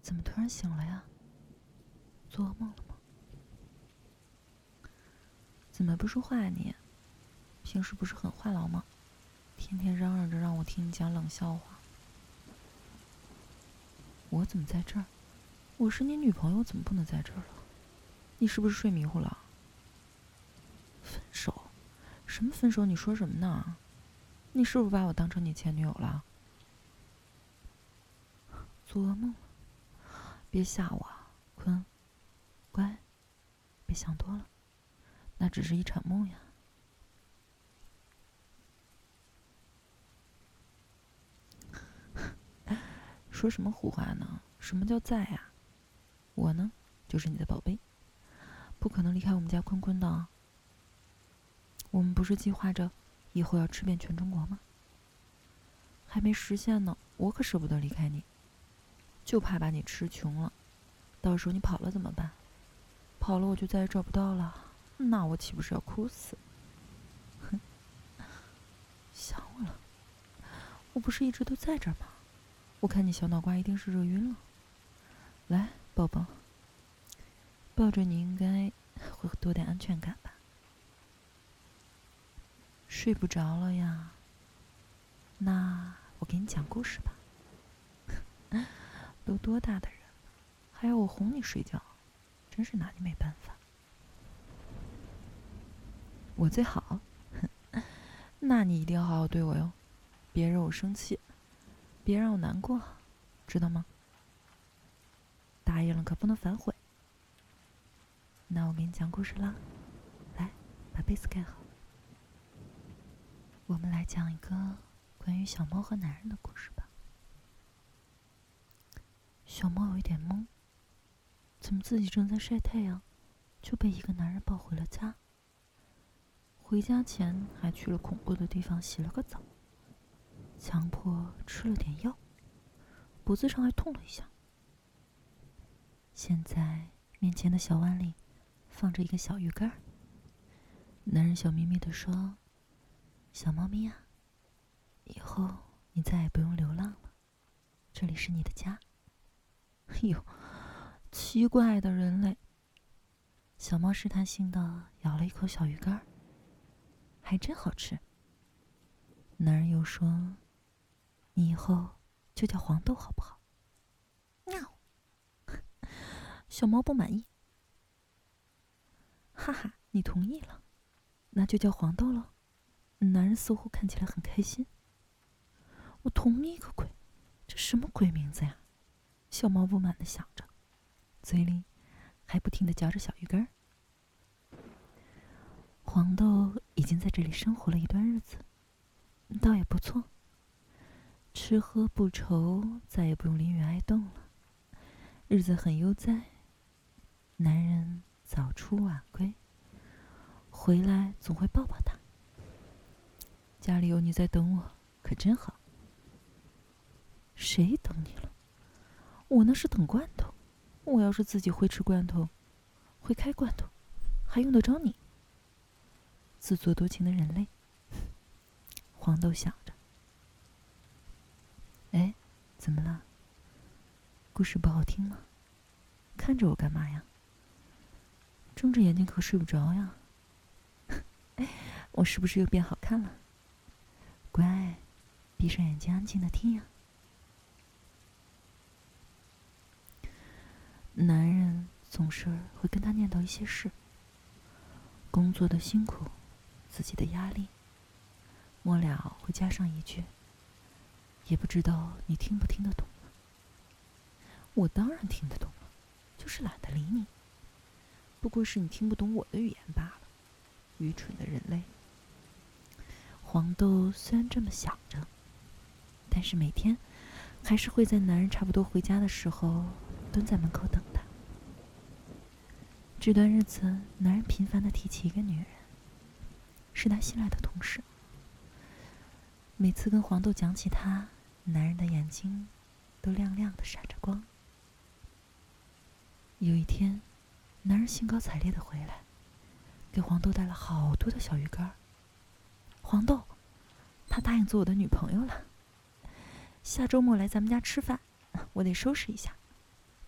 怎么突然醒了呀？做噩梦了吗？怎么不说话呀你？平时不是很话痨吗？天天嚷嚷着让我听你讲冷笑话。我怎么在这儿？我是你女朋友，怎么不能在这儿了？你是不是睡迷糊了？分手？什么分手？你说什么呢？你是不是把我当成你前女友了？做噩梦了？别吓我啊，坤，乖，别想多了，那只是一场梦呀。说什么胡话呢？什么叫在呀？我呢，就是你的宝贝，不可能离开我们家坤坤的。我们不是计划着以后要吃遍全中国吗？还没实现呢，我可舍不得离开你，就怕把你吃穷了，到时候你跑了怎么办？跑了我就再也找不到了，那我岂不是要哭死？哼，想我了？我不是一直都在这儿吗？我看你小脑瓜一定是热晕了。来，抱抱，抱着你应该会多点安全感吧？睡不着了呀？那我给你讲故事吧。都多大的人了，还要我哄你睡觉，真是拿你没办法。我最好，那你一定要好好对我哟，别惹我生气，别让我难过，知道吗？答应了可不能反悔。那我给你讲故事啦，来，把被子盖好。我们来讲一个关于小猫和男人的故事吧。小猫有一点懵，怎么自己正在晒太阳，就被一个男人抱回了家。回家前还去了恐怖的地方洗了个澡，强迫吃了点药，脖子上还痛了一下。现在面前的小碗里放着一个小鱼干。男人笑眯眯地说：“小猫咪啊，以后你再也不用流浪了，这里是你的家。”哎呦，奇怪的人类！小猫试探性地咬了一口小鱼干，还真好吃。男人又说：“你以后就叫黄豆好不好？”喵！小猫不满意。哈哈，你同意了，那就叫黄豆了。男人似乎看起来很开心。我同意个鬼，这什么鬼名字呀？小猫不满地想着，嘴里还不停地嚼着小鱼干。黄豆已经在这里生活了一段日子，倒也不错，吃喝不愁，再也不用淋雨挨冻了，日子很悠哉。男人早出晚归，回来总会抱抱他。家里有你在等我，可真好。谁等你了？我那是等罐头。我要是自己会吃罐头，会开罐头，还用得着你？自作多情的人类。黄豆想着。哎，怎么了？故事不好听吗？看着我干嘛呀？睁着眼睛可睡不着呀。我是不是又变好看了？乖，闭上眼睛安静的听呀。男人总是会跟他念叨一些事，工作的辛苦，自己的压力，末了会加上一句：“也不知道你听不听得懂呢。”我当然听得懂了，就是懒得理你。不过是你听不懂我的语言罢了，愚蠢的人类。黄豆虽然这么想着，但是每天还是会在男人差不多回家的时候蹲在门口等他。这段日子，男人频繁地提起一个女人，是他新来的同事。每次跟黄豆讲起她，男人的眼睛都亮亮的闪着光。有一天，男人兴高采烈地回来，给黄豆带了好多的小鱼干。黄豆，他答应做我的女朋友了，下周末来咱们家吃饭，我得收拾一下。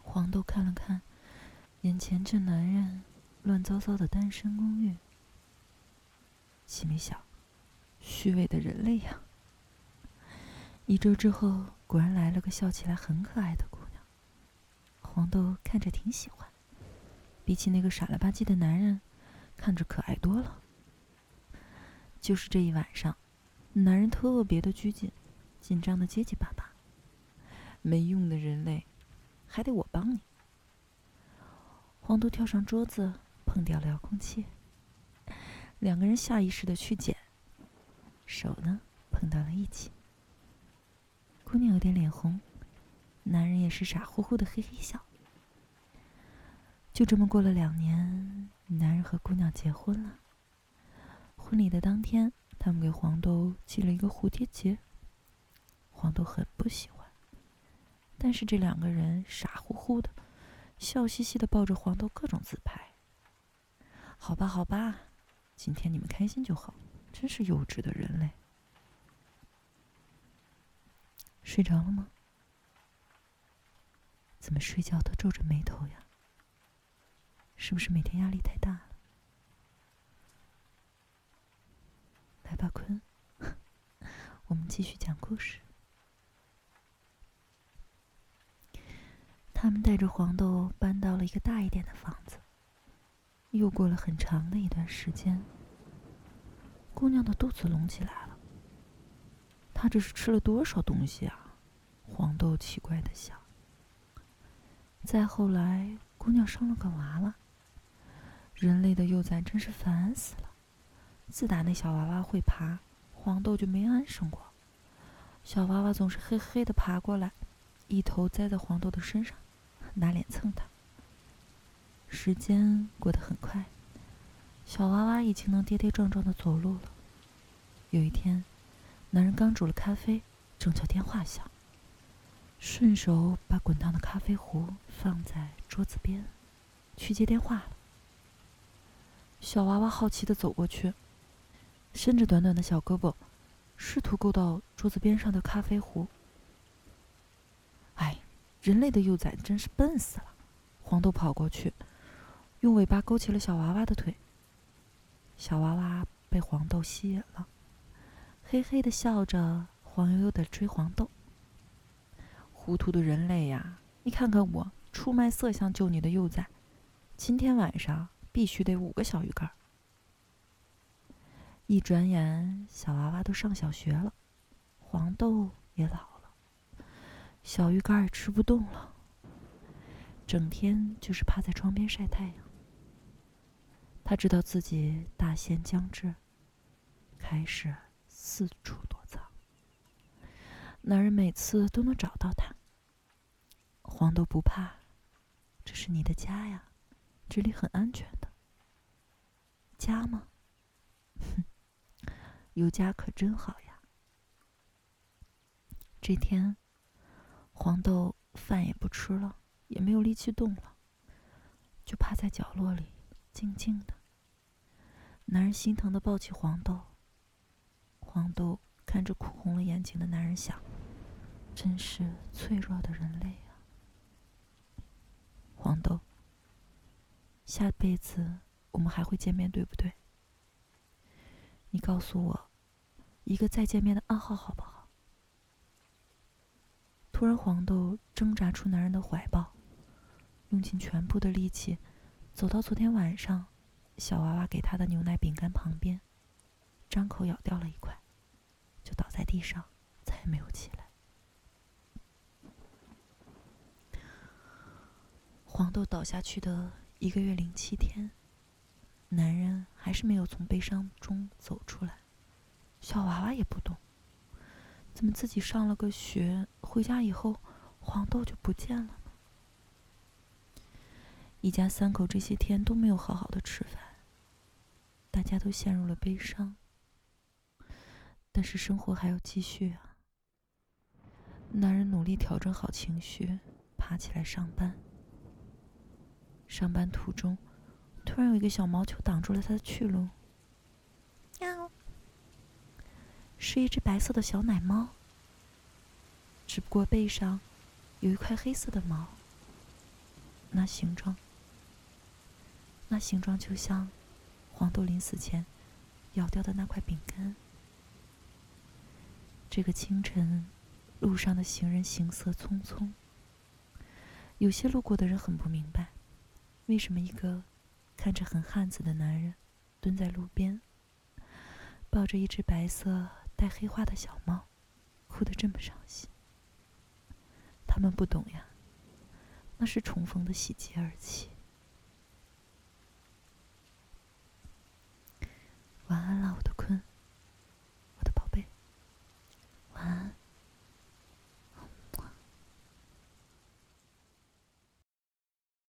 黄豆看了看眼前这男人乱糟糟的单身公寓，心里想：虚伪的人类呀！1周之后，果然来了个笑起来很可爱的姑娘。黄豆看着挺喜欢，比起那个傻了吧唧的男人，看着可爱多了。就是这一晚上，男人特别的拘谨，紧张的结结巴巴。没用的人类，还得我帮你。黄豆跳上桌子，碰掉了遥控器。2个人下意识的去捡，手呢碰到了一起。姑娘有点脸红，男人也是傻乎乎的嘿嘿笑。就这么过了2年，男人和姑娘结婚了。婚礼的当天，他们给黄豆系了一个蝴蝶结。黄豆很不喜欢，但是这2个人傻乎乎的，笑嘻嘻的抱着黄豆各种自拍。好吧好吧，今天你们开心就好，真是幼稚的人类。睡着了吗？怎么睡觉都皱着眉头呀？是不是每天压力太大了？来吧，坤，我们继续讲故事。他们带着黄豆搬到了一个大一点的房子。又过了很长的一段时间，姑娘的肚子隆起来了。她这是吃了多少东西啊？黄豆奇怪地想。再后来，姑娘生了个娃娃。人类的幼崽真是烦死了。自打那小娃娃会爬，黄豆就没安生过。小娃娃总是嘿嘿地爬过来，一头栽在黄豆的身上，拿脸蹭它。时间过得很快，小娃娃已经能跌跌撞撞地走路了。有一天，男人刚煮了咖啡，正巧电话响，顺手把滚烫的咖啡壶放在桌子边，去接电话了。小娃娃好奇地走过去，伸着短短的小胳膊，试图够到桌子边上的咖啡壶。哎，人类的幼崽真是笨死了！黄豆跑过去，用尾巴勾起了小娃娃的腿。小娃娃被黄豆吸引了，嘿嘿地笑着，黄悠悠地追黄豆。糊涂的人类呀，你看看我出卖色相救你的幼崽，今天晚上必须得5个小鱼干。一转眼，小娃娃都上小学了，黄豆也老了，小鱼干也吃不动了，整天就是趴在窗边晒太阳。他知道自己大限将至，开始四处躲藏。男人每次都能找到他。黄豆不怕，这是你的家呀，这里很安全的。家吗？哼，有家可真好呀。这天，黄豆饭也不吃了，也没有力气动了，就趴在角落里静静的。男人心疼地抱起黄豆。黄豆看着哭红了眼睛的男人想，真是脆弱的人类啊。黄豆，下辈子我们还会见面，对不对？你告诉我一个再见面的暗号好不好？突然，黄豆挣扎出男人的怀抱，用尽全部的力气走到昨天晚上小娃娃给他的牛奶饼干旁边，张口咬掉了一块，就倒在地上，再也没有起来。黄豆倒下去的1个月零7天，男人还是没有从悲伤中走出来，小娃娃也不动。怎么自己上了个学，回家以后黄豆就不见了呢？一家3口这些天都没有好好的吃饭，大家都陷入了悲伤。但是生活还要继续啊。男人努力调整好情绪，爬起来上班。上班途中，突然有一个小毛球挡住了他的去路。喵！是一只白色的小奶猫，只不过背上有一块黑色的毛。 那形状就像黄豆临死前咬掉的那块饼干。这个清晨，路上的行人行色匆匆，有些路过的人很不明白，为什么一个看着很汉子的男人蹲在路边，抱着一只白色带黑花的小猫，哭得这么伤心。他们不懂呀，那是重逢的喜极而泣。